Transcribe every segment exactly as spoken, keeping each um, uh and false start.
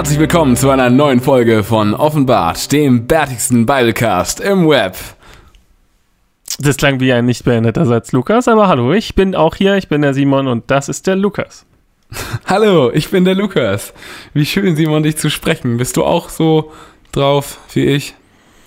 Herzlich willkommen zu einer neuen Folge von Offenbart, dem bärtigsten Biblecast im Web. Das klang wie ein nicht beendeter Satz, Lukas, aber hallo, ich bin auch hier, ich bin der Simon und das ist der Lukas. Hallo, ich bin der Lukas. Wie schön, Simon, dich zu sprechen. Bist du auch so drauf wie ich?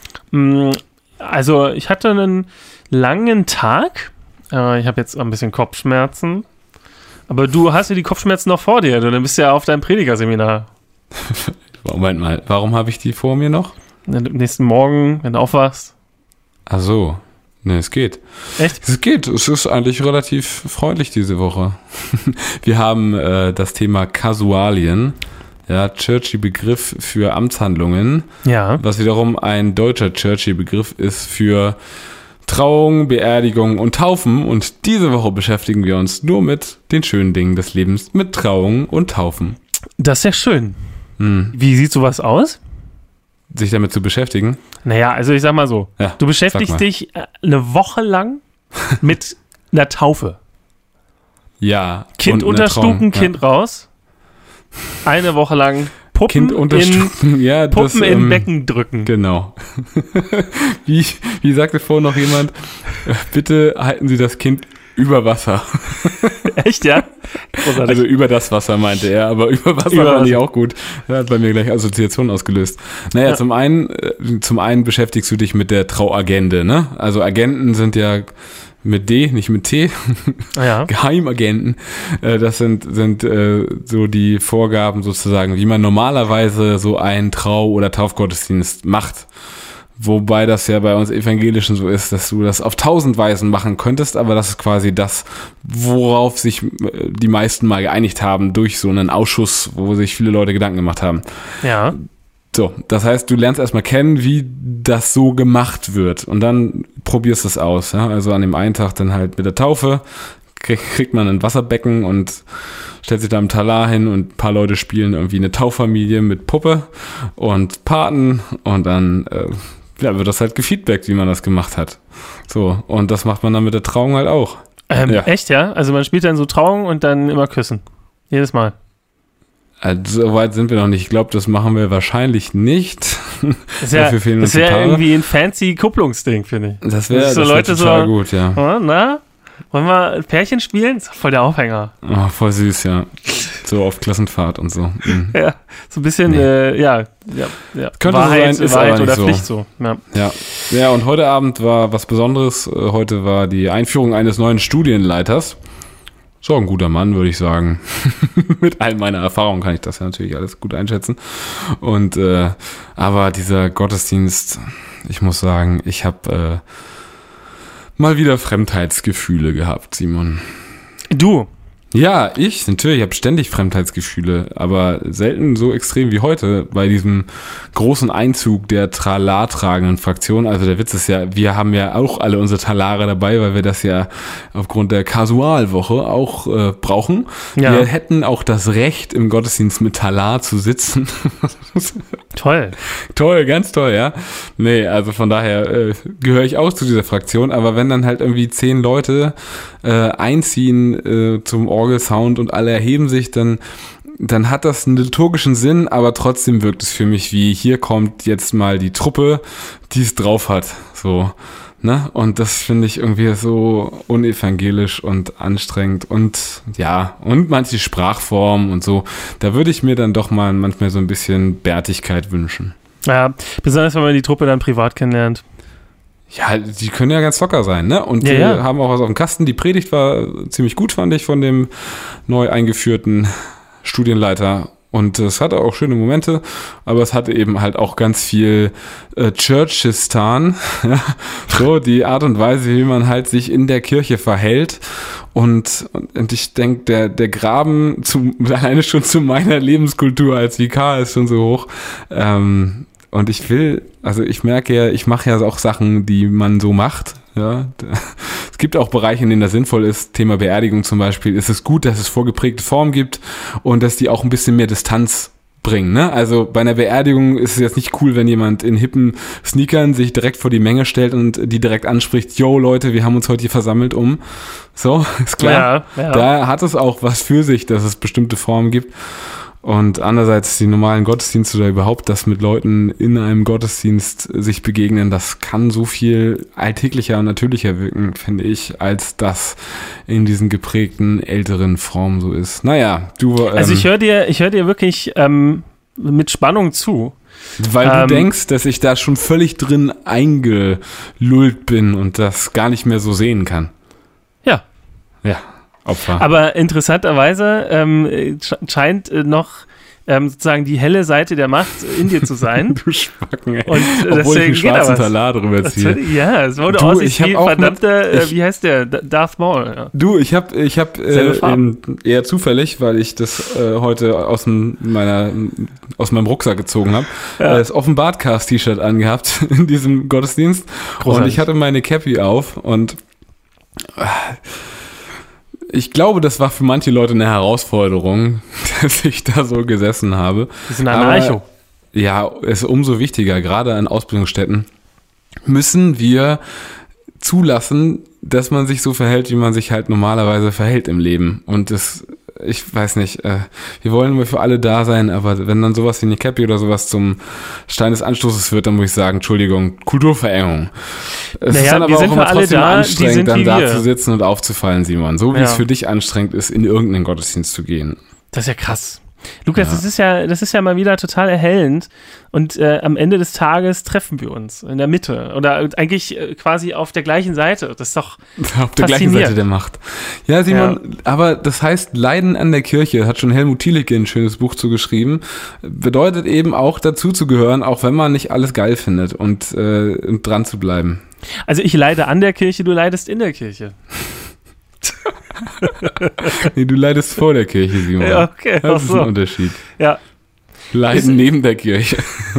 Also, ich hatte einen langen Tag. Ich habe jetzt ein bisschen Kopfschmerzen. Aber du hast ja die Kopfschmerzen noch vor dir. Du bist ja auf deinem Predigerseminar. Moment mal, warum habe ich die vor mir noch? Am nächsten Morgen, wenn du aufwachst. Ach so. Ne, es geht. Echt? Es geht. Es ist eigentlich relativ freundlich diese Woche. Wir haben äh, das Thema Kasualien, ja, churchy Begriff für Amtshandlungen, Ja. was wiederum ein deutscher churchy Begriff ist für Trauung, Beerdigung und Taufen. Und diese Woche beschäftigen wir uns nur mit den schönen Dingen des Lebens, mit Trauung und Taufen. Das ist ja schön. Hm. Wie sieht sowas aus? Sich damit zu beschäftigen? Naja, also ich sag mal so, Ja, du beschäftigst sag mal. dich äh, eine Woche lang mit einer Taufe. Ja. Kind und eine unterstuken, Trauung, ja. Kind raus. Eine Woche lang Puppen, Kind in, unterstuken, ja, das, Puppen in ähm, Becken drücken. Genau. wie, wie sagte vorhin noch jemand, äh, bitte halten Sie das Kind über Wasser. Echt, ja? Großartig. Also über das Wasser meinte er, aber über Wasser Über fand ich Wasser. auch gut. Er hat bei mir gleich Assoziationen ausgelöst. Naja, Ja. zum einen, äh, zum einen beschäftigst du dich mit der Trauagende, ne? Also Agenten sind ja mit D, nicht mit T. Ah, ja. Geheimagenten. Äh, Das sind, sind äh, so die Vorgaben sozusagen, wie man normalerweise so einen Trau- oder Taufgottesdienst macht. Wobei das ja bei uns Evangelischen so ist, dass du das auf tausend Weisen machen könntest, aber das ist quasi das, worauf sich äh, die meisten mal geeinigt haben durch so einen Ausschuss, wo sich viele Leute Gedanken gemacht haben. Ja. So, das heißt, du lernst erstmal kennen, wie das so gemacht wird und dann probierst es aus. Ja? Also an dem einen Tag dann halt mit der Taufe krieg, kriegt man ein Wasserbecken und stellt sich da im Talar hin und ein paar Leute spielen irgendwie eine Taufamilie mit Puppe und Paten und dann äh, ja, wird das halt gefeedbackt, wie man das gemacht hat. So, und das macht man dann mit der Trauung halt auch. Ähm, Ja. Echt, ja? Also man spielt dann so Trauung und dann immer küssen. Jedes Mal. Also, so weit sind wir noch nicht. Ich glaube, das machen wir wahrscheinlich nicht. Das wäre Dafür fehlen uns das die wär Paare. irgendwie ein fancy Kupplungsding, finde ich. Das wäre Das ist so das wär Leute total so- gut, ja. Oh, na? Wollen wir ein Pärchen spielen? Das ist voll der Aufhänger. Oh, voll süß, ja. So auf Klassenfahrt und so. Mhm. Ja, so ein bisschen, Nee. äh, ja, ja, ja. Könnte so Wahrheit, sein, ist Wahrheit aber nicht oder so. Pflicht so. Ja. Ja. Ja, und heute Abend war was Besonderes. Äh, Heute war die Einführung eines neuen Studienleiters. So ein guter Mann, würde ich sagen. Mit all meiner Erfahrung kann ich das ja natürlich alles gut einschätzen. Und äh, aber dieser Gottesdienst, ich muss sagen, ich habe äh, mal wieder Fremdheitsgefühle gehabt, Simon. Du, Ja, ich, natürlich, ich habe ständig Fremdheitsgefühle, aber selten so extrem wie heute bei diesem großen Einzug der Talar tragenden Fraktion. Also der Witz ist ja, wir haben ja auch alle unsere Talare dabei, weil wir das ja aufgrund der Kasualwoche auch äh, brauchen. Ja. Wir hätten auch das Recht, im Gottesdienst mit Talar zu sitzen. toll. Toll, ganz toll, ja. Nee, also von daher äh, gehöre ich auch zu dieser Fraktion, aber wenn dann halt irgendwie zehn Leute äh, einziehen äh, zum Orgelsound und alle erheben sich, dann dann hat das einen liturgischen Sinn, aber trotzdem wirkt es für mich wie, hier kommt jetzt mal die Truppe, die es drauf hat, so, ne? Und das finde ich irgendwie so unevangelisch und anstrengend und ja, und manche Sprachformen und so, da würde ich mir dann doch mal manchmal so ein bisschen Bärtigkeit wünschen. Ja, besonders wenn man die Truppe dann privat kennenlernt. Ja, die können ja ganz locker sein, ne? Und Ja, die ja. haben auch was auf dem Kasten. Die Predigt war ziemlich gut, fand ich, von dem neu eingeführten Studienleiter. Und es hatte auch schöne Momente, aber es hatte eben halt auch ganz viel äh, Churchistan. Ja? So, die Art und Weise, wie man halt sich in der Kirche verhält. Und, und ich denke, der, der Graben zu, alleine schon zu meiner Lebenskultur als Vikar ist schon so hoch. Ähm, Und ich will, also ich merke ja, ich mache ja auch Sachen, die man so macht. Ja, es gibt auch Bereiche, in denen das sinnvoll ist. Thema Beerdigung zum Beispiel. Ist es gut, dass es vorgeprägte Formen gibt und dass die auch ein bisschen mehr Distanz bringen. Ne? Also bei einer Beerdigung ist es jetzt nicht cool, wenn jemand in hippen Sneakern sich direkt vor die Menge stellt und die direkt anspricht, yo Leute, wir haben uns heute hier versammelt um. So, ist klar. Ja, ja. Da hat es auch was für sich, dass es bestimmte Formen gibt. Und andererseits die normalen Gottesdienste oder überhaupt das mit Leuten in einem Gottesdienst sich begegnen, das kann so viel alltäglicher und natürlicher wirken, finde ich, als das in diesen geprägten älteren Formen so ist. Naja, du... Ähm, also ich höre dir, ich höre dir wirklich ähm, mit Spannung zu. Weil ähm, du denkst, dass ich da schon völlig drin eingelullt bin und das gar nicht mehr so sehen kann. Ja. Ja. Opfer. Aber interessanterweise ähm, scheint äh, noch ähm, sozusagen die helle Seite der Macht in dir zu sein. Du Schwacken, ey. Und äh, obwohl ich einen schwarzen geht Talar drüber ziehe. Ja, es wurde du, aussieht wie verdammter, mit, ich, äh, wie heißt der, Darth Maul. Ja. Du, ich habe ich hab, äh, eher zufällig, weil ich das äh, heute aus, m, meiner, aus meinem Rucksack gezogen habe, ja. äh, das Offenbart-Cast-T-Shirt angehabt in diesem Gottesdienst. Großartig. Und ich hatte meine Cappy auf und äh, ich glaube, das war für manche Leute eine Herausforderung, dass ich da so gesessen habe. Das ist ein Anarcho. Ja, es ist umso wichtiger, gerade an Ausbildungsstätten müssen wir zulassen, dass man sich so verhält, wie man sich halt normalerweise verhält im Leben. Und das, ich weiß nicht, äh, wir wollen immer für alle da sein, aber wenn dann sowas wie eine Cappy oder sowas zum Stein des Anstoßes wird, dann muss ich sagen, Entschuldigung, Kulturverengung. Es naja, ist dann aber auch immer trotzdem da, anstrengend, dann da wir. zu sitzen und aufzufallen, Simon. So wie ja. es für dich anstrengend ist, in irgendeinen Gottesdienst zu gehen. Das ist ja krass. Lukas, Ja. das ist ja, das ist ja mal wieder total erhellend und äh, am Ende des Tages treffen wir uns in der Mitte oder eigentlich äh, quasi auf der gleichen Seite. Das ist doch auf der gleichen Seite der Macht. Ja, Simon, ja. aber das heißt, Leiden an der Kirche, hat schon Helmut Thielicke ein schönes Buch zugeschrieben, bedeutet eben auch dazu zu gehören, auch wenn man nicht alles geil findet und äh, dran zu bleiben. Also ich leide an der Kirche, du leidest in der Kirche. Nee, du leidest vor der Kirche, Simon. Ja, okay. Das ist so. ein Unterschied. Ja. Leiden ist, neben der Kirche.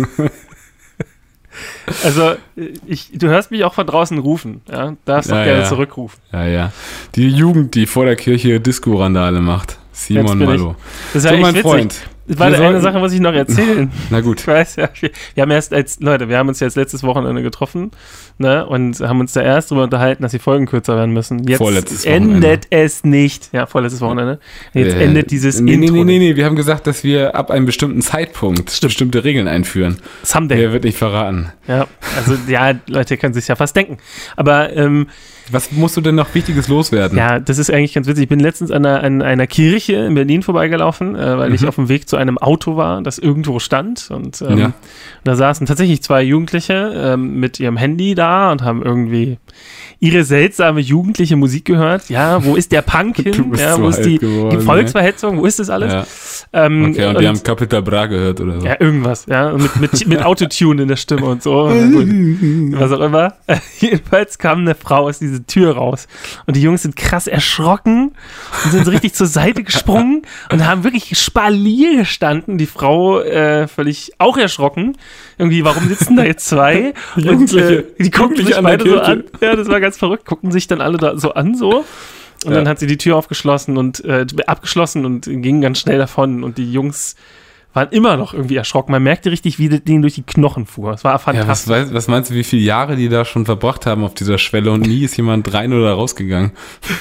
Also, ich, du hörst mich auch von draußen rufen. Ja? Darfst doch ja, gerne ja. zurückrufen. Ja, ja. Die Jugend, die vor der Kirche Disco-Randale macht. Simon Malo. Das ist so, ja mein witzig. Freund. Das war wir eine sollten, Sache, muss ich noch erzählen. Na gut. Ich weiß ja, wir, wir haben erst als, Leute, wir haben uns jetzt letztes Wochenende getroffen, ne, und haben uns da erst darüber unterhalten, dass die Folgen kürzer werden müssen. Jetzt vorletztes endet Wochenende. es nicht. Ja, vorletztes Wochenende. Jetzt äh, endet dieses nee, Intro. Nee, nee, nee, nee, wir haben gesagt, dass wir ab einem bestimmten Zeitpunkt Stimmt. bestimmte Regeln einführen. Someday. Der wird nicht verraten. Ja, also, ja, Leute können sich ja fast denken. Aber, ähm, was musst du denn noch Wichtiges loswerden? Ja, das ist eigentlich ganz witzig. Ich bin letztens an einer, an einer Kirche in Berlin vorbeigelaufen, äh, weil mhm. ich auf dem Weg zu einem Auto war, das irgendwo stand. Und ähm, ja. da saßen tatsächlich zwei Jugendliche ähm, mit ihrem Handy da und haben irgendwie ihre seltsame jugendliche Musik gehört. Ja, wo ist der Punk hin? Ja, wo ist die, geworden, die Volksverhetzung? Ne? Wo ist das alles? Ja. Ähm, okay, und, und die haben Capital Bra gehört oder so. Ja, irgendwas. Ja, mit, mit, mit Autotune in der Stimme und so. Und was auch immer. Jedenfalls kam eine Frau aus dieser Tür raus. Und die Jungs sind krass erschrocken und sind so richtig zur Seite gesprungen und haben wirklich spalier gestanden. Die Frau äh, völlig auch erschrocken. Irgendwie, warum sitzen da jetzt zwei? Und äh, die gucken sich beide so an. Ja, das war ganz verrückt. Gucken sich dann alle da so an, so. Und ja. dann hat sie die Tür aufgeschlossen und äh, abgeschlossen und ging ganz schnell davon. Und die Jungs waren immer noch irgendwie erschrocken. Man merkte richtig, wie das Ding durch die Knochen fuhr. Es war fantastisch. Ja, was, was meinst du, wie viele Jahre die da schon verbracht haben auf dieser Schwelle und nie ist jemand rein oder rausgegangen?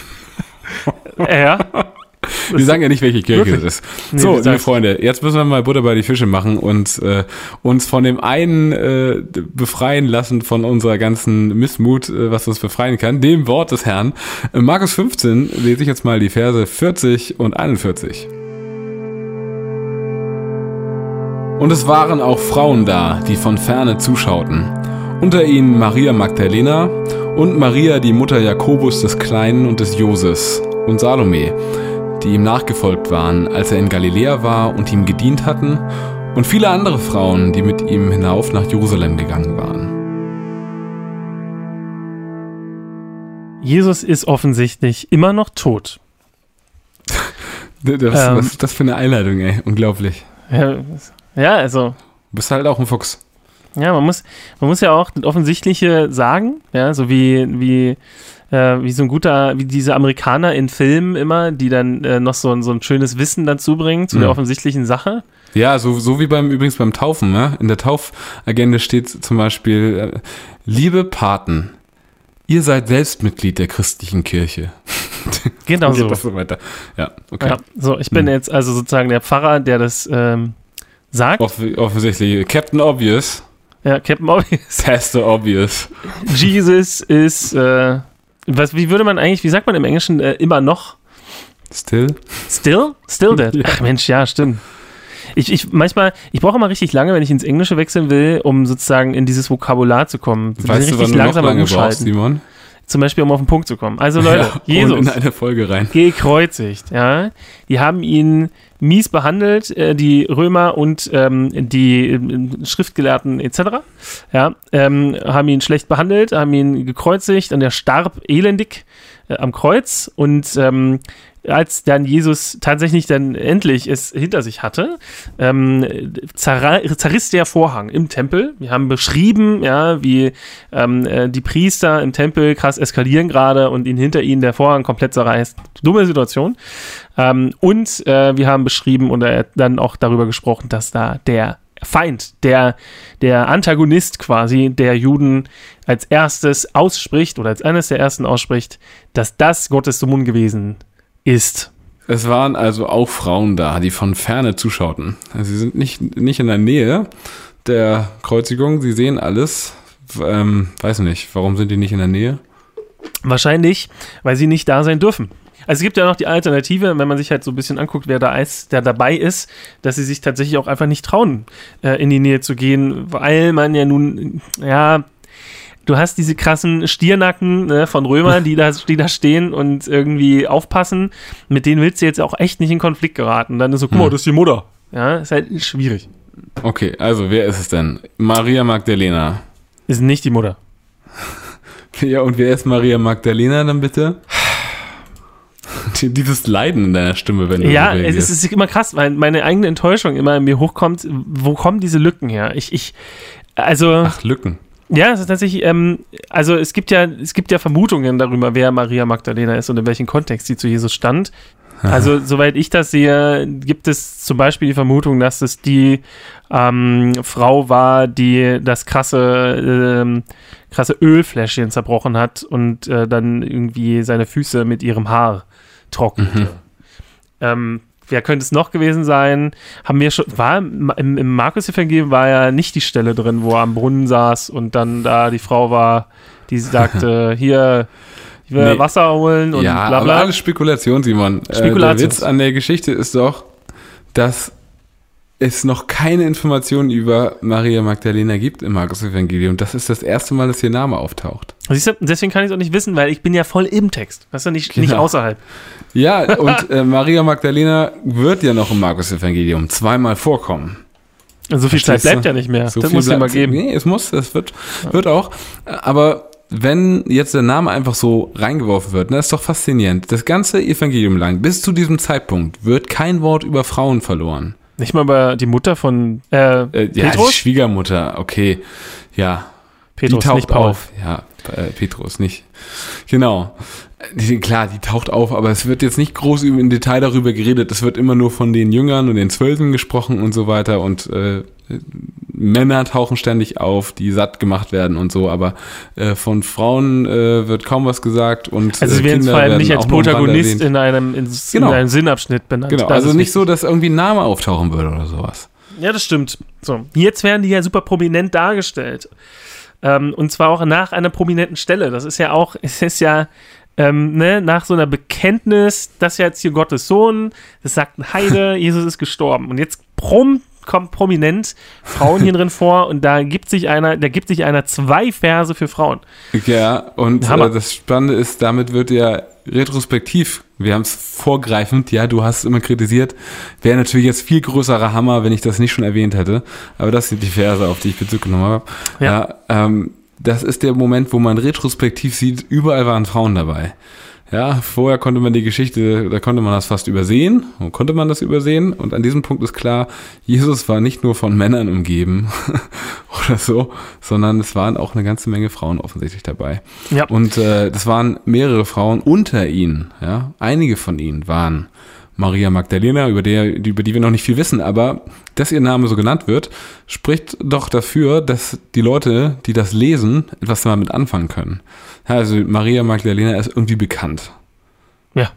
Ja. Wir sagen ja nicht, welche Kirche wirklich? Das ist. Nee, so, liebe Freunde, jetzt müssen wir mal Butter bei die Fische machen und äh, uns von dem einen äh, befreien lassen von unserer ganzen Missmut, äh, was uns befreien kann, dem Wort des Herrn. Äh, Markus fünfzehn lese ich jetzt mal die Verse vierzig und einundvierzig. Und es waren auch Frauen da, die von ferne zuschauten. Unter ihnen Maria Magdalena und Maria, die Mutter Jakobus des Kleinen und des Joses und Salome, die ihm nachgefolgt waren, als er in Galiläa war und ihm gedient hatten, und viele andere Frauen, die mit ihm hinauf nach Jerusalem gegangen waren. Jesus ist offensichtlich immer noch tot. Das, ähm, was ist das für eine Einleitung, ey? Unglaublich. Ja, ja, also... Du bist halt auch ein Fuchs. Ja, man muss, man muss ja auch das Offensichtliche sagen, ja, so wie... wie Äh, wie so ein guter, wie diese Amerikaner in Filmen immer, die dann äh, noch so ein, so ein schönes Wissen dazu bringen zu mhm. der offensichtlichen Sache. Ja, so, so wie beim übrigens beim Taufen, ne? In der Taufagenda steht zum Beispiel, äh, liebe Paten, ihr seid selbst Mitglied der christlichen Kirche. Genau so. Das so weiter. Ja, okay. Ja, so, ich bin Hm. jetzt also sozusagen der Pfarrer, der das ähm, sagt. Off- offensichtlich. Captain Obvious. Ja, Captain Obvious. Pastor Obvious. Jesus ist, äh, was, wie würde man eigentlich, wie sagt man im Englischen, äh, immer noch? Still? Still? Still dead? Ja. Ach Mensch, ja, stimmt. Ich, ich manchmal, ich brauche immer richtig lange, wenn ich ins Englische wechseln will, um sozusagen in dieses Vokabular zu kommen. Ich bin Weißt du, richtig wann du noch langsam am lange brauchst, Umschalten. Simon? Zum Beispiel, um auf den Punkt zu kommen. Also Leute, Ja, Jesus. Und in eine Folge rein. Gekreuzigt, ja. Die haben ihn mies behandelt, äh, die Römer und ähm, die äh, Schriftgelehrten et cetera. Ja, ähm, haben ihn schlecht behandelt, haben ihn gekreuzigt und er starb elendig äh, am Kreuz und ähm, als dann Jesus tatsächlich dann endlich es hinter sich hatte, ähm, zerra- zerriss der Vorhang im Tempel. Wir haben beschrieben, ja, wie ähm, äh, die Priester im Tempel krass eskalieren gerade und ihn hinter ihnen der Vorhang komplett zerreißt. Dumme Situation. Ähm, und äh, wir haben beschrieben und äh, dann auch darüber gesprochen, dass da der Feind, der, der Antagonist quasi der Juden als erstes ausspricht oder als eines der ersten ausspricht, dass das Gottes Sohn gewesen ist. Es waren also auch Frauen da, die von Ferne zuschauten. Also sie sind nicht, nicht in der Nähe der Kreuzigung, sie sehen alles. Ähm, weiß nicht, warum sind die nicht in der Nähe? Wahrscheinlich, weil sie nicht da sein dürfen. Also es gibt ja noch die Alternative, wenn man sich halt so ein bisschen anguckt, wer da ist, der dabei ist, dass sie sich tatsächlich auch einfach nicht trauen, äh, in die Nähe zu gehen, weil man ja nun, ja, du hast diese krassen Stiernacken, ne, von Römern, die da, die da stehen und irgendwie aufpassen. Mit denen willst du jetzt auch echt nicht in Konflikt geraten. Dann ist so, guck mal, Hm. das ist die Mutter. Ja, ist halt schwierig. Okay, also wer ist es denn? Maria Magdalena. Ist nicht die Mutter. Ja, und wer ist Maria Magdalena dann bitte? Dieses Leiden in deiner Stimme, wenn du Ja, so es ist, es ist immer krass, weil meine eigene Enttäuschung immer in mir hochkommt. Wo kommen diese Lücken her? Ich, ich, also. Ach, Lücken. Ja, es ist tatsächlich, ähm, also es gibt ja, es gibt ja Vermutungen darüber, wer Maria Magdalena ist und in welchem Kontext sie zu Jesus stand. Also, soweit ich das sehe, gibt es zum Beispiel die Vermutung, dass es die ähm, Frau war, die das krasse, ähm, krasse Ölfläschchen zerbrochen hat und äh, dann irgendwie seine Füße mit ihrem Haar trocknete. Mhm. Ähm, wer könnte es noch gewesen sein? Haben wir schon, war im, im Markus-Evangelium war ja nicht die Stelle drin, wo er am Brunnen saß und dann da die Frau war, die sagte, hier, ich will Nee. Wasser holen und Ja, bla aber bla. alles Spekulation, Simon. Äh, Spekulatius. der Witz an der Geschichte ist doch, dass es noch keine Informationen über Maria Magdalena gibt im Markus-Evangelium. Das ist das erste Mal, dass ihr Name auftaucht. Siehst du, deswegen kann ich es auch nicht wissen, weil ich bin ja voll im Text. Weißt du, nicht, nicht Genau. außerhalb. Ja, und äh, Maria Magdalena wird ja noch im Markus-Evangelium zweimal vorkommen. Und so viel Zeit Verstehst du? bleibt ja nicht mehr. So das viel muss es ja mal bleibt- geben. Nee, es muss, es wird, wird auch. Aber wenn jetzt der Name einfach so reingeworfen wird, das ist doch faszinierend. Das ganze Evangelium lang, bis zu diesem Zeitpunkt, wird kein Wort über Frauen verloren. Nicht mal über die Mutter von äh, Äh, ja, die Petrus? Schwiegermutter, okay. Ja, Petrus, die taucht nicht Paul. auf. Ja, äh, Petrus, nicht. Genau. Die, klar, die taucht auf, aber es wird jetzt nicht groß im Detail darüber geredet. Es wird immer nur von den Jüngern und den Zwölfen gesprochen und so weiter. Und äh, Männer tauchen ständig auf, die satt gemacht werden und so. Aber äh, von Frauen äh, wird kaum was gesagt. Und, Also sie äh, werden Kinder vor allem werden nicht als auch nur am Rande Protagonist erwähnt. in einem, in, Genau. in einem Sinnabschnitt benannt. Genau, Das also ist nicht wichtig. so, dass irgendwie ein Name auftauchen würde oder sowas. Ja, das stimmt. So, jetzt werden die ja super prominent dargestellt. Ähm, und zwar auch nach einer prominenten Stelle. Das ist ja auch, es ist ja ähm, ne, nach so einer Bekenntnis, das ist ja jetzt hier Gottes Sohn, das sagt ein Heide, Jesus ist gestorben. Und jetzt prompt kommt prominent Frauen hier drin vor und da gibt sich einer, da gibt sich einer zwei Verse für Frauen. Ja, und Hammer. äh, das Spannende ist, damit wird ja retrospektiv, wir haben es vorgreifend, ja, du hast es immer kritisiert, wäre natürlich jetzt viel größerer Hammer, wenn ich das nicht schon erwähnt hätte, aber das sind die Verse, auf die ich Bezug genommen habe. Ja. Ja, ähm, das ist der Moment, wo man retrospektiv sieht, überall waren Frauen dabei. Ja, vorher konnte man die Geschichte, da konnte man das fast übersehen, und konnte man das übersehen und an diesem Punkt ist klar, Jesus war nicht nur von Männern umgeben oder so, sondern es waren auch eine ganze Menge Frauen offensichtlich dabei. Ja. Und äh, das waren mehrere Frauen unter ihnen, ja, einige von ihnen waren Maria Magdalena, über die, über die wir noch nicht viel wissen, aber dass ihr Name so genannt wird, spricht doch dafür, dass die Leute, die das lesen, etwas damit anfangen können. Ja, also Maria Magdalena ist irgendwie bekannt. Ja.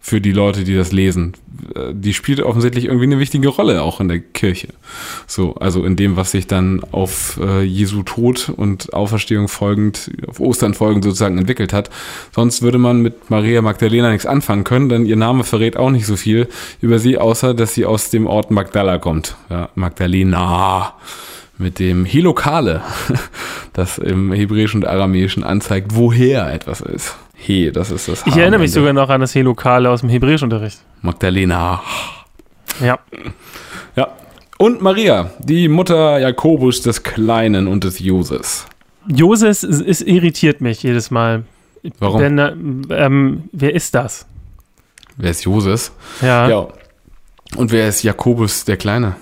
für die Leute, die das lesen. Die spielt offensichtlich irgendwie eine wichtige Rolle auch in der Kirche. So, also in dem, was sich dann auf äh, Jesu Tod und Auferstehung folgend, auf Ostern folgend sozusagen entwickelt hat. Sonst würde man mit Maria Magdalena nichts anfangen können, denn ihr Name verrät auch nicht so viel über sie, außer dass sie aus dem Ort Magdala kommt. Ja, Magdalena. Mit dem Helokale, das im Hebräischen und Aramäischen anzeigt, woher etwas ist. He, das ist das H. Ich erinnere mich sogar noch an das Helokale aus dem Hebräischunterricht. Magdalena. Ja. Ja. Und Maria, die Mutter Jakobus des Kleinen und des Joses. Joses, es, es irritiert mich jedes Mal. Warum? Denn, ähm, wer ist das? Wer ist Joses? Ja. Ja. Und wer ist Jakobus der Kleine?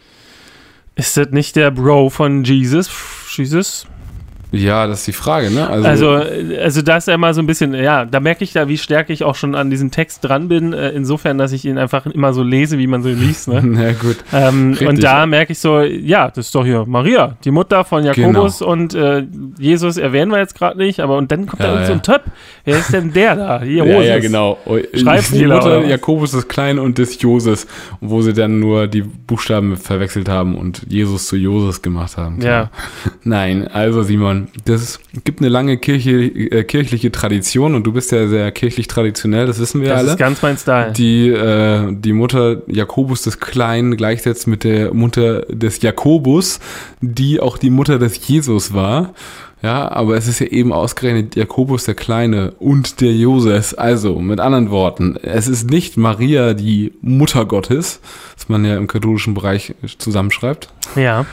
Ist das nicht der Bro von Jesus? Jesus? Ja, das ist die Frage, ne? Also, also, also da ist ja mal so ein bisschen, ja, da merke ich da, wie stärker ich auch schon an diesem Text dran bin, äh, insofern, dass ich ihn einfach immer so lese, wie man so liest, ne? Na gut. Ähm, und da merke ich so, ja, das ist doch hier Maria, die Mutter von Jakobus, genau. Und äh, Jesus erwähnen wir jetzt gerade nicht, aber und dann kommt ja, da irgend ja. so ein Töpp. Wer ist denn der da? Hier, ja, ja, genau. Schreibfehler. Die Mutter Jakobus des Kleinen und des Joses, wo sie dann nur die Buchstaben verwechselt haben und Jesus zu Joses gemacht haben. Ja. Nein, also Simon, das gibt eine lange Kirche, äh, kirchliche Tradition und du bist ja sehr kirchlich traditionell, das wissen wir das alle. Das ist ganz mein Style. Die, äh, die Mutter Jakobus des Kleinen gleichsetzt mit der Mutter des Jakobus, die auch die Mutter des Jesus war. Ja, aber es ist ja eben ausgerechnet Jakobus der Kleine und der Joses. Also, mit anderen Worten, es ist nicht Maria, die Mutter Gottes, was man ja im katholischen Bereich zusammenschreibt. Ja.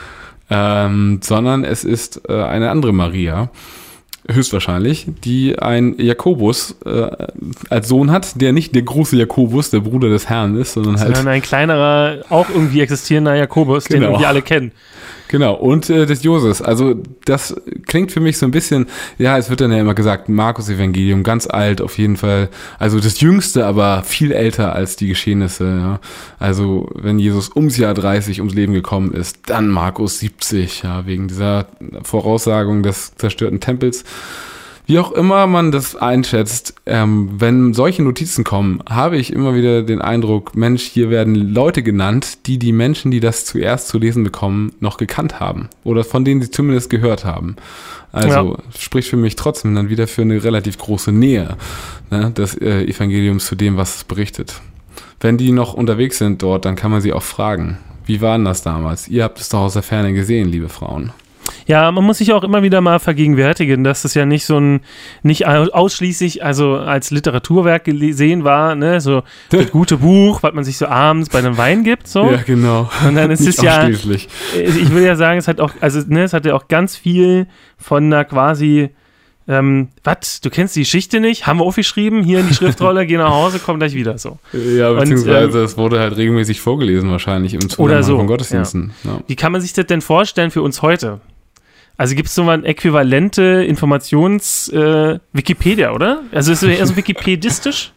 Ähm, sondern es ist äh, eine andere Maria, höchstwahrscheinlich, die ein Jakobus äh, als Sohn hat, der nicht der große Jakobus, der Bruder des Herrn ist, sondern halt... Sondern ein kleinerer, auch irgendwie existierender Jakobus, genau. den wir alle kennen. Genau, und äh, des Joses. Also das klingt für mich so ein bisschen, ja, es wird dann ja immer gesagt, Markus-Evangelium, ganz alt auf jeden Fall. Also das Jüngste, aber viel älter als die Geschehnisse. Ja. Also wenn Jesus ums Jahr dreißig ums Leben gekommen ist, dann Markus siebzig, ja, wegen dieser Voraussagung des zerstörten Tempels. Wie auch immer man das einschätzt, ähm, wenn solche Notizen kommen, habe ich immer wieder den Eindruck, Mensch, hier werden Leute genannt, die die Menschen, die das zuerst zu lesen bekommen, noch gekannt haben. Oder von denen sie zumindest gehört haben. Also ja. Spricht für mich trotzdem dann wieder für eine relativ große Nähe, ne, des äh, Evangeliums zu dem, was es berichtet. Wenn die noch unterwegs sind dort, dann kann man sie auch fragen, wie war denn das damals? Ihr habt es doch aus der Ferne gesehen, liebe Frauen. Ja, man muss sich auch immer wieder mal vergegenwärtigen, dass es ja nicht so ein, nicht ausschließlich, also als Literaturwerk gesehen war, ne, so das gute Buch, was man sich so abends bei einem Wein gibt, so. Ja, genau. Und dann ist es ja, ich will ja sagen, es hat auch, also, ne, es hat ja auch ganz viel von einer quasi, ähm, was, du kennst die Geschichte nicht? Haben wir aufgeschrieben, hier in die Schriftrolle, geh nach Hause, komm gleich wieder, so. Ja, beziehungsweise ähm, es wurde halt regelmäßig vorgelesen wahrscheinlich im Zusammenhang so, von Gottesdiensten. Ja. Ja. Wie kann man sich das denn vorstellen für uns heute? Also gibt es so mal äquivalente Informations äh, Wikipedia, oder? Also ist es eher so wikipedistisch?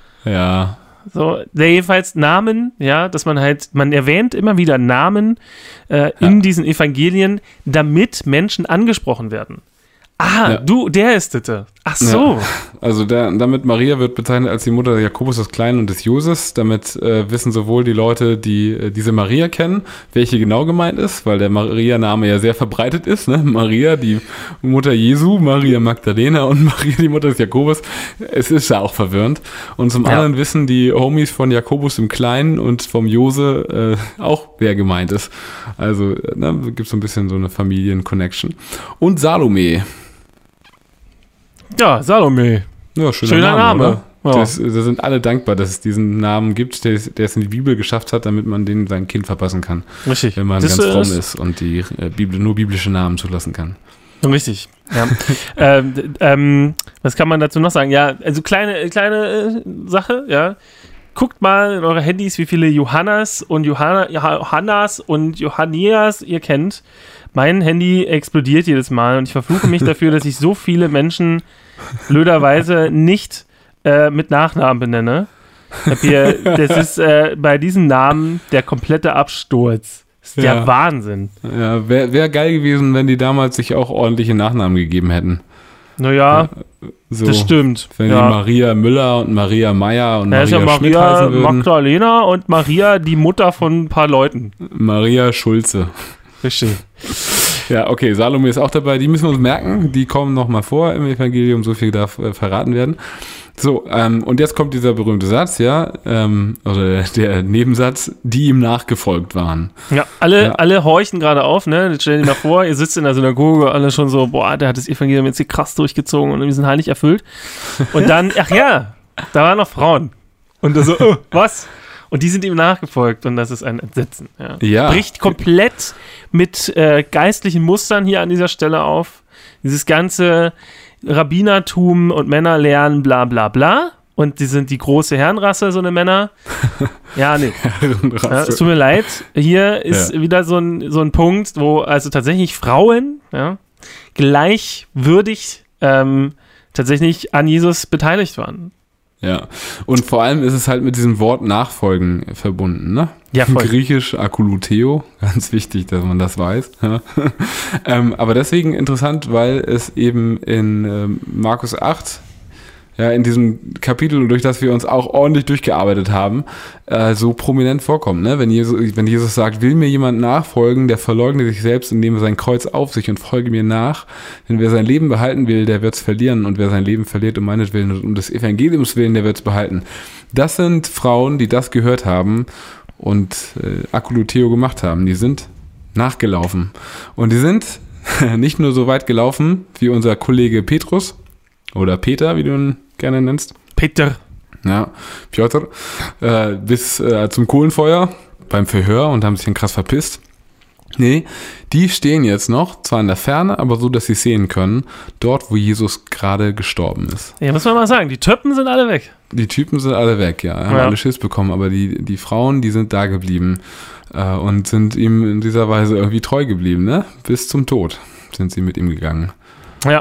Ja. So, der jedenfalls Namen, ja, dass man halt, man erwähnt immer wieder Namen äh, in ja. diesen Evangelien, damit Menschen angesprochen werden. Ah, ja. du, der ist das. Ach so. Ja. Also der, damit Maria wird bezeichnet als die Mutter Jakobus des Kleinen und des Joses. Damit äh, wissen sowohl die Leute, die äh, diese Maria kennen, welche genau gemeint ist, weil der Maria-Name ja sehr verbreitet ist. Ne? Maria, die Mutter Jesu, Maria Magdalena und Maria, die Mutter des Jakobus. Es ist ja auch verwirrend. Und zum ja. anderen wissen die Homies von Jakobus im Kleinen und vom Jose äh, auch, wer gemeint ist. Also ne, gibt es so ein bisschen so eine Familien-Connection. Und Salome. Ja, Salome. Ja, schöner, schöner Name. Name. Ja. Das, da sind alle dankbar, dass es diesen Namen gibt, der, der es in die Bibel geschafft hat, damit man den sein Kind verpassen kann. Richtig. Wenn man das ganz fromm ist, ist und die äh, Bibel, nur biblische Namen zulassen kann. Richtig. Ja. ähm, ähm, was kann man dazu noch sagen? Ja, also kleine, kleine äh, Sache, ja. Guckt mal in eure Handys, wie viele Johannas und Johanna, Johannas und Johannias ihr kennt. Mein Handy explodiert jedes Mal und ich verfluche mich dafür, dass ich so viele Menschen blöderweise nicht äh, mit Nachnamen benenne. Hier, das ist äh, bei diesen Namen der komplette Absturz. Das ist ja. der Wahnsinn. Ja, wäre wär geil gewesen, wenn die damals sich auch ordentliche Nachnamen gegeben hätten. Naja. So, das stimmt. Wenn ja. die Maria Müller und Maria Meyer und ja, Maria, ja Schmidt Maria heißen würden. Magdalena und Maria, die Mutter von ein paar Leuten. Maria Schulze. Richtig. Ja, okay, Salome ist auch dabei. Die müssen wir uns merken. Die kommen nochmal vor im Evangelium. So viel darf äh, verraten werden. So, ähm, und jetzt kommt dieser berühmte Satz, ja, ähm, oder der Nebensatz, die ihm nachgefolgt waren. Ja, alle, Ja. alle horchen gerade auf, ne? Jetzt stell dir mal vor, ihr sitzt in der Synagoge, alle schon so, boah, der hat das Evangelium jetzt hier krass durchgezogen und wir sind heilig erfüllt. Und dann, ach ja, da waren noch Frauen. Und da so, oh, was? Und die sind ihm nachgefolgt und das ist ein Entsetzen. Ja. Ja. Bricht komplett mit äh, geistlichen Mustern hier an dieser Stelle auf. Dieses ganze Rabbinertum und Männerlernen, bla bla bla. Und die sind die große Herrenrasse, so eine Männer. Ja, nee. Ja, es tut mir leid. Hier ist Ja. wieder so ein, so ein Punkt, wo also tatsächlich Frauen ja, gleichwürdig ähm, tatsächlich an Jesus beteiligt waren. Ja, und vor allem ist es halt mit diesem Wort Nachfolgen verbunden, ne? Ja, voll. Griechisch Akouluteo, ganz wichtig, dass man das weiß. Ja. ähm, aber deswegen interessant, weil es eben in ähm, Markus acht, ja, in diesem Kapitel, durch das wir uns auch ordentlich durchgearbeitet haben, äh, so prominent vorkommt, ne? Wenn Jesus, wenn Jesus sagt, will mir jemand nachfolgen, der verleugne sich selbst und nehme sein Kreuz auf sich und folge mir nach. Denn wer sein Leben behalten will, der wird es verlieren. Und wer sein Leben verliert um meinetwillen und um des Evangeliums willen, der wird es behalten. Das sind Frauen, die das gehört haben und äh, Akouluteo gemacht haben. Die sind nachgelaufen. Und die sind nicht nur so weit gelaufen wie unser Kollege Petrus oder Peter, wie du ihn gerne nennst. Peter. Ja, Piotr, äh, bis äh, zum Kohlenfeuer beim Verhör und haben sich dann krass verpisst. Nee, die stehen jetzt noch, zwar in der Ferne, aber so, dass sie sehen können, dort, wo Jesus gerade gestorben ist. Ja, muss man mal sagen, die Töppen sind alle weg. Die Typen sind alle weg, ja, haben Ja. alle Schiss bekommen, aber die, die Frauen, die sind da geblieben äh, und sind ihm in dieser Weise irgendwie treu geblieben, ne? Bis zum Tod sind sie mit ihm gegangen. Ja.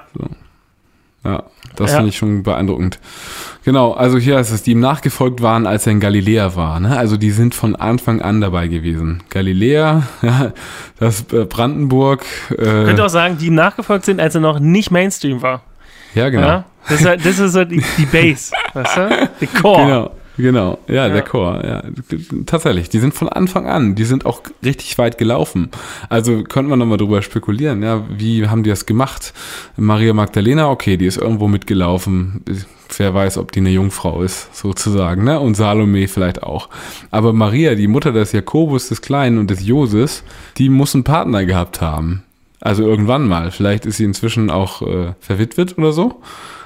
Ja, das Ja. finde ich schon beeindruckend. Genau, also hier ist es, die ihm nachgefolgt waren, als er in Galiläa war. Ne? Also die sind von Anfang an dabei gewesen. Galiläa, ja, das äh, Brandenburg. Äh, Ich könnte auch sagen, die ihm nachgefolgt sind, als er noch nicht Mainstream war. ja, genau. Ja? Das, ist, halt- das ist so die, die Base, weißt du? Die Core. Genau, genau. Ja, Ja. der Chor. Ja. Tatsächlich, die sind von Anfang an, die sind auch richtig weit gelaufen. Also könnte man nochmal drüber spekulieren, ja, wie haben die das gemacht? Maria Magdalena, okay, die ist irgendwo mitgelaufen. Wer weiß, ob die eine Jungfrau ist, sozusagen, ne? Und Salome vielleicht auch. Aber Maria, die Mutter des Jakobus, des Kleinen und des Joses, die muss einen Partner gehabt haben. Also irgendwann mal. Vielleicht ist sie inzwischen auch äh, verwitwet oder so.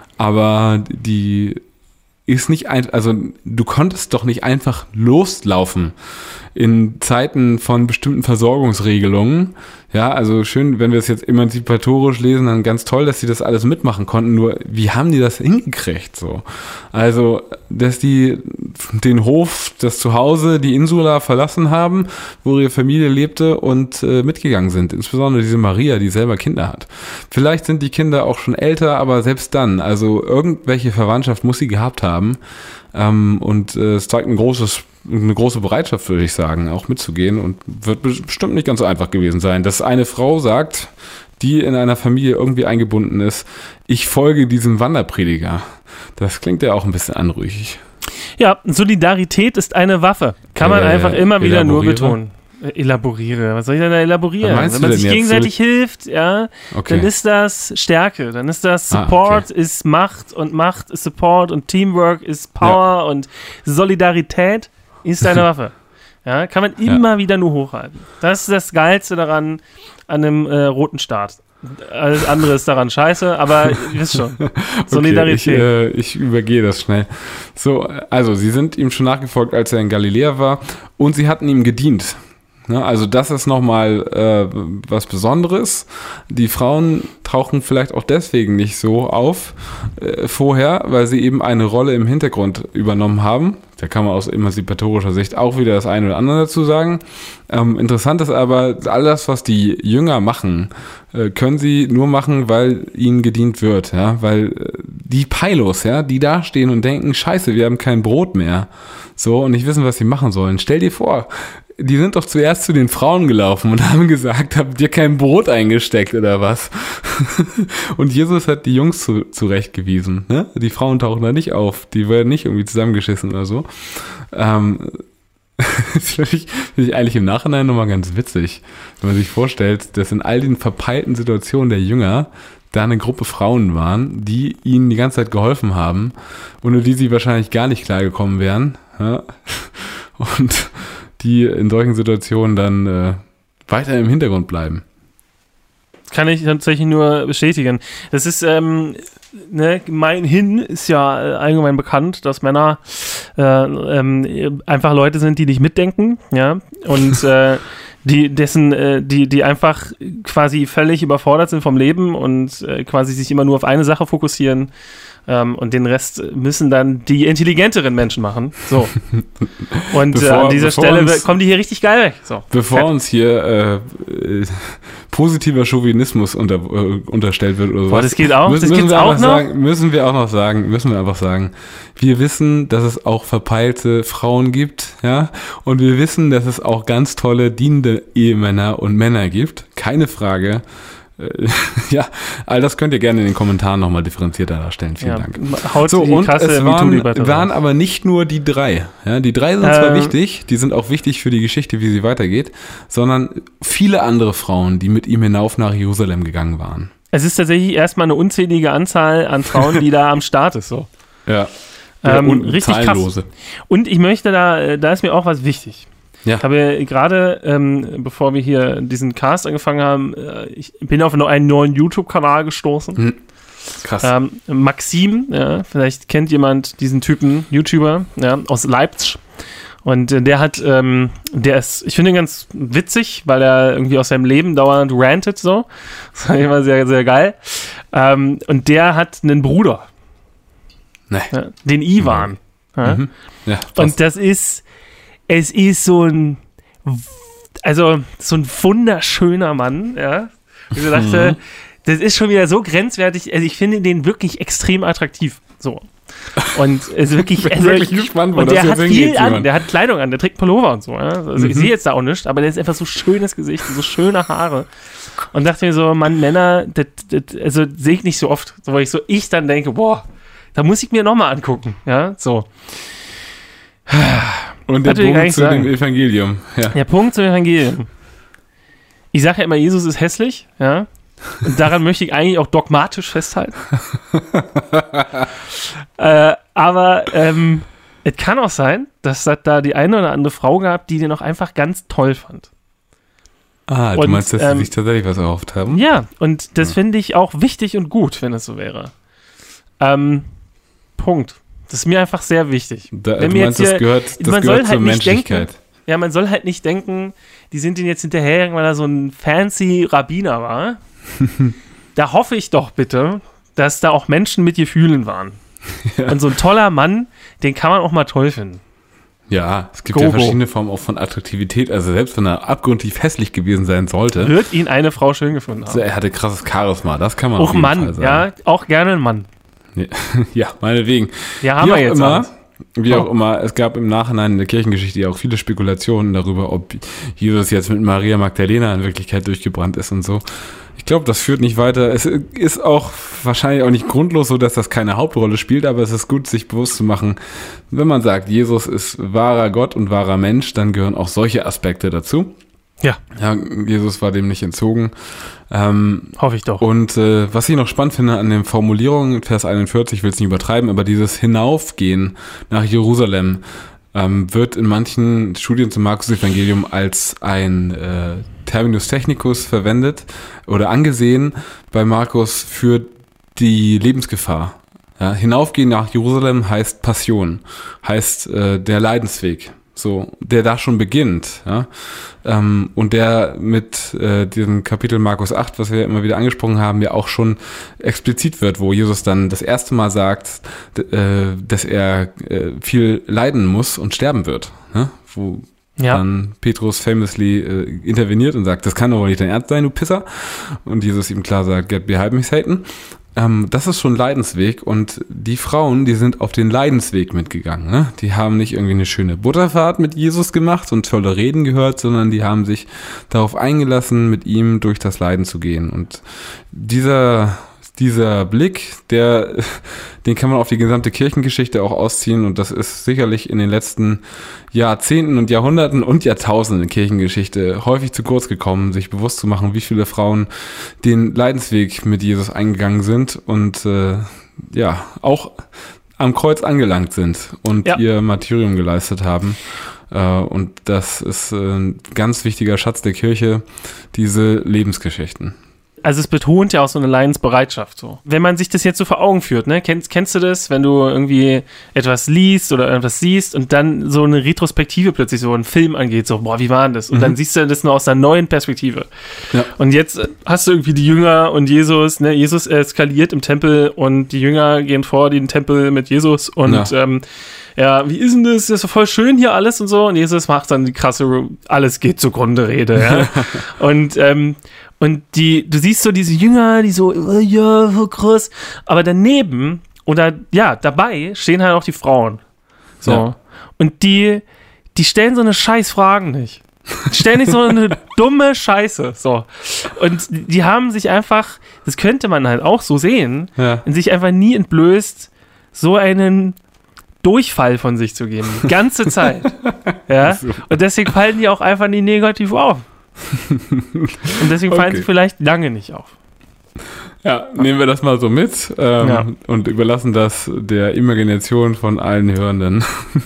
Aber die ist nicht ein, also du konntest doch nicht einfach loslaufen in Zeiten von bestimmten Versorgungsregelungen. Ja, also schön, wenn wir es jetzt emanzipatorisch lesen, dann ganz toll, dass sie das alles mitmachen konnten. Nur, wie haben die das hingekriegt so? Also, dass die den Hof, das Zuhause, die Insula verlassen haben, wo ihre Familie lebte und äh, mitgegangen sind. Insbesondere diese Maria, die selber Kinder hat. Vielleicht sind die Kinder auch schon älter, aber selbst dann, also irgendwelche Verwandtschaft muss sie gehabt haben. Ähm, und äh, es zeigt ein großes eine große Bereitschaft, würde ich sagen, auch mitzugehen und wird bestimmt nicht ganz so einfach gewesen sein, dass eine Frau sagt, die in einer Familie irgendwie eingebunden ist, ich folge diesem Wanderprediger. Das klingt ja auch ein bisschen anrüchig. Ja, Solidarität ist eine Waffe. Kann man Äh, einfach immer wieder nur elaboriere. betonen. Äh, Elaboriere. Was soll ich denn da elaborieren? Was meinst Wenn du man denn sich jetzt? gegenseitig hilft, ja, Okay. dann ist das Stärke. Dann ist das Ah, Support ist Macht und Macht ist Support und Teamwork ist Power und Solidarität ist eine Waffe. Ja, kann man immer Ja. wieder nur hochhalten. Das ist das Geilste daran, an einem äh, roten Staat. Alles andere ist daran scheiße, aber ihr wisst schon. Solidarität. Okay, ich, äh, ich übergehe das schnell. So, also sie sind ihm schon nachgefolgt, als er in Galiläa war und sie hatten ihm gedient. Ne, also das ist nochmal äh, was Besonderes. Die Frauen tauchen vielleicht auch deswegen nicht so auf äh, vorher, weil sie eben eine Rolle im Hintergrund übernommen haben. Da kann man aus emanzipatorischer Sicht auch wieder das eine oder andere dazu sagen. Ähm, interessant ist aber, all das, was die Jünger machen, äh, können sie nur machen, weil ihnen gedient wird. Ja? Weil äh, die Peilos, ja, die da stehen und denken, scheiße, wir haben kein Brot mehr. So, und nicht wissen, was sie machen sollen. Stell dir vor, die sind doch zuerst zu den Frauen gelaufen und haben gesagt, habt ihr kein Brot eingesteckt oder was? Und Jesus hat die Jungs zu, zurechtgewiesen. Ne? Die Frauen tauchen da nicht auf. Die werden nicht irgendwie zusammengeschissen oder so. Ähm, das finde ich, find ich eigentlich im Nachhinein nochmal ganz witzig, wenn man sich vorstellt, dass in all den verpeilten Situationen der Jünger da eine Gruppe Frauen waren, die ihnen die ganze Zeit geholfen haben, ohne die sie wahrscheinlich gar nicht klargekommen wären. Ja? Und die in solchen Situationen dann äh, weiter im Hintergrund bleiben. Kann ich tatsächlich nur bestätigen. Das ist, ähm, ne, gemeinhin ist ja äh, allgemein bekannt, dass Männer äh, ähm, einfach Leute sind, die nicht mitdenken, ja, und äh, die dessen, äh, die, die einfach quasi völlig überfordert sind vom Leben und äh, quasi sich immer nur auf eine Sache fokussieren. Ähm, und den Rest müssen dann die intelligenteren Menschen machen. So. Und bevor, äh, an dieser Stelle uns, kommen die hier richtig geil weg. So. Bevor Fett. uns hier äh, äh, positiver Chauvinismus unter, äh, unterstellt wird oder so. Boah, das geht auch. Müssen, das müssen, wir auch noch? Sagen, müssen wir auch noch sagen, müssen wir einfach sagen, wir wissen, dass es auch verpeilte Frauen gibt, ja, und wir wissen, dass es auch ganz tolle, dienende Ehemänner und Männer gibt. Keine Frage. Ja, all das könnt ihr gerne in den Kommentaren nochmal differenzierter darstellen. Vielen ja, Dank. Haut so, die und krasse es waren, waren aber nicht nur die drei. Ja, die drei sind ähm, zwar wichtig, die sind auch wichtig für die Geschichte, wie sie weitergeht, sondern viele andere Frauen, die mit ihm hinauf nach Jerusalem gegangen waren. Es ist tatsächlich erstmal eine unzählige Anzahl an Frauen, die da am Start ist. So. Ja, ähm, und richtig zahllose. Krass. Und ich möchte da, da ist mir auch was wichtig. Ja. Ich habe gerade, ähm, bevor wir hier diesen Cast angefangen haben, äh, ich bin auf einen neuen YouTube-Kanal gestoßen. Hm. Krass. Ähm, Maxim, ja, vielleicht kennt jemand diesen Typen, YouTuber, ja, aus Leipzig. Und äh, der hat, ähm, der ist, ich finde ihn ganz witzig, weil er irgendwie aus seinem Leben dauernd rantet, so. Das war immer sehr, sehr geil. Ähm, und der hat einen Bruder. Nee. Ja, den Ivan. Mhm. Ja. Mhm. Ja, und das ist, es ist so ein, also so ein wunderschöner Mann, ja. Ich dachte, mhm. das ist schon wieder so grenzwertig. Also ich finde den wirklich extrem attraktiv. So. Und es ist wirklich, ich bin also wirklich gespannt, wo und das der jetzt hat hingeht, viel an, jemand. der hat Kleidung an, der trägt Pullover und so. Ja? Also mhm. ich sehe jetzt da auch nichts, aber der ist einfach so schönes Gesicht, so schöne Haare. Und dachte mir so, Mann, Männer, das, das, also sehe ich nicht so oft, so, weil ich so, ich dann denke, boah, da muss ich mir nochmal angucken. Ja, so. Und der Punkt zu sagen. dem Evangelium. Ja. Der Punkt zum Evangelium. Ich sage ja immer, Jesus ist hässlich, ja. Und daran möchte ich eigentlich auch dogmatisch festhalten. äh, aber ähm, es kann auch sein, dass es da die eine oder andere Frau gab, die den auch einfach ganz toll fand. Ah, du und, meinst, dass ähm, sie sich tatsächlich was erhofft haben? Ja, und das ja. finde ich auch wichtig und gut, wenn es so wäre. Ähm, Punkt. Das ist mir einfach sehr wichtig. Da, wenn du mir meinst, jetzt hier, das gehört, das man gehört soll zur halt nicht Menschlichkeit. Denken, ja, man soll halt nicht denken, die sind ihn jetzt hinterher, weil er so ein fancy Rabbiner war. Da hoffe ich doch bitte, dass da auch Menschen mit Gefühlen waren. Ja. Und so ein toller Mann, den kann man auch mal toll finden. Ja, es gibt go, ja verschiedene go. Formen auch von Attraktivität. Also selbst wenn er abgrundtief hässlich gewesen sein sollte, wird ihn eine Frau schön gefunden haben. Also er hatte krasses Charisma, das kann man auch auf jeden Mann, Fall sagen. Ja, auch gerne ein Mann. Ja, meinetwegen. Ja, haben wie wir jetzt immer, alles. Wie oh. auch immer, es gab im Nachhinein in der Kirchengeschichte ja auch viele Spekulationen darüber, ob Jesus jetzt mit Maria Magdalena in Wirklichkeit durchgebrannt ist und so. Ich glaube, das führt nicht weiter. Es ist auch wahrscheinlich auch nicht grundlos so, dass das keine Hauptrolle spielt, aber es ist gut, sich bewusst zu machen, wenn man sagt, Jesus ist wahrer Gott und wahrer Mensch, dann gehören auch solche Aspekte dazu. Ja. Ja, Jesus war dem nicht entzogen. Ähm, Hoffe ich doch. Und äh, was ich noch spannend finde an den Formulierungen, Vers einundvierzig, ich will es nicht übertreiben, aber dieses Hinaufgehen nach Jerusalem ähm, wird in manchen Studien zum Markus-Evangelium als ein äh, Terminus technicus verwendet oder angesehen bei Markus für die Lebensgefahr. Ja, hinaufgehen nach Jerusalem heißt Passion, heißt äh, der Leidensweg. So, der da schon beginnt, ja, ähm, und der mit äh, diesem Kapitel Markus acht, was wir immer wieder angesprochen haben, ja auch schon explizit wird, wo Jesus dann das erste Mal sagt, d- äh, dass er äh, viel leiden muss und sterben wird, ne? Wo ja. dann Petrus famously äh, interveniert und sagt, das kann doch wohl nicht dein Ernst sein, du Pisser, und Jesus ihm klar sagt, get behind me, Satan. ähm, das ist schon Leidensweg und die Frauen, die sind auf den Leidensweg mitgegangen. Ne? Die haben nicht irgendwie eine schöne Butterfahrt mit Jesus gemacht und tolle Reden gehört, sondern die haben sich darauf eingelassen, mit ihm durch das Leiden zu gehen. Und dieser Dieser Blick, der, den kann man auf die gesamte Kirchengeschichte auch ausziehen und das ist sicherlich in den letzten Jahrzehnten und Jahrhunderten und Jahrtausenden in Kirchengeschichte häufig zu kurz gekommen, sich bewusst zu machen, wie viele Frauen den Leidensweg mit Jesus eingegangen sind und äh, ja, auch am Kreuz angelangt sind und ja. ihr Martyrium geleistet haben. Uh, und das ist uh, ein ganz wichtiger Schatz der Kirche, diese Lebensgeschichten. Also es betont ja auch so eine Leidensbereitschaft so. Wenn man sich das jetzt so vor Augen führt, ne, kennst, kennst du das, wenn du irgendwie etwas liest oder etwas siehst und dann so eine Retrospektive plötzlich so ein Film angeht, so, boah, wie war denn das? Und mhm. dann siehst du das nur aus einer neuen Perspektive. Ja. Und jetzt hast du irgendwie die Jünger und Jesus, ne, Jesus eskaliert im Tempel und die Jünger gehen vor den Tempel mit Jesus und ja. ähm, ja, wie ist denn das? Das ist so voll schön hier alles und so. Und Jesus macht dann die krasse, alles geht zugrunde Rede, ja. und, ähm, und die, du siehst so diese Jünger, die so, oh, ja, so krass. Aber daneben oder ja, dabei stehen halt auch die Frauen. So. Ja. Und die, die stellen so eine scheiß Fragen nicht. Die stellen nicht so eine dumme Scheiße. So. Und die haben sich einfach, das könnte man halt auch so sehen, ja. in sich einfach nie entblößt, so einen Durchfall von sich zu geben. Die ganze Zeit. Ja? Und deswegen fallen die auch einfach nie negativ auf. Und deswegen fallen okay. sie vielleicht lange nicht auf. Ja, nehmen wir das mal so mit ähm, ja. und überlassen das der Imagination von allen Hörenden.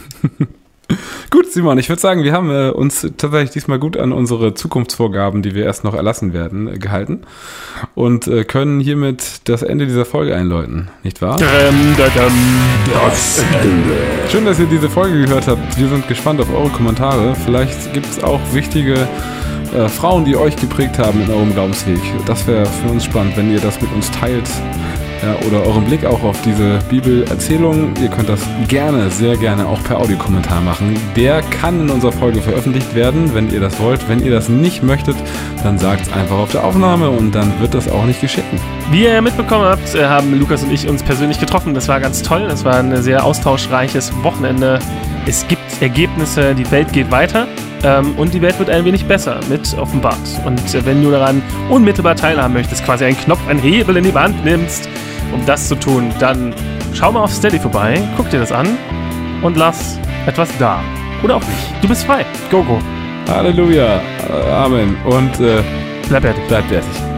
Gut, Simon, ich würde sagen, wir haben äh, uns tatsächlich diesmal gut an unsere Zukunftsvorgaben, die wir erst noch erlassen werden, äh, gehalten und äh, können hiermit das Ende dieser Folge einläuten, nicht wahr? Dum, da, dum, das Ende. Schön, dass ihr diese Folge gehört habt. Wir sind gespannt auf eure Kommentare. Vielleicht gibt es auch wichtige äh, Frauen, die euch geprägt haben in eurem Glaubensweg. Das wäre für uns spannend, wenn ihr das mit uns teilt. Ja, oder euren Blick auch auf diese Bibelerzählung. Ihr könnt das gerne, sehr gerne auch per Audiokommentar machen. Der kann in unserer Folge veröffentlicht werden, wenn ihr das wollt. Wenn ihr das nicht möchtet, dann sagt es einfach auf der Aufnahme und dann wird das auch nicht geschnitten. Wie ihr mitbekommen habt, haben Lukas und ich uns persönlich getroffen. Das war ganz toll. Das war ein sehr austauschreiches Wochenende. Es gibt Ergebnisse, die Welt geht weiter. Ähm, und die Welt wird ein wenig besser mit offenbart. Und äh, wenn du daran unmittelbar teilhaben möchtest, quasi einen Knopf, einen Hebel in die Hand nimmst, um das zu tun, dann schau mal auf Steady vorbei, guck dir das an und lass etwas da. Oder auch nicht. Du bist frei. Go, go. Halleluja. Amen. Und äh, bleib fertig. Bleib fertig.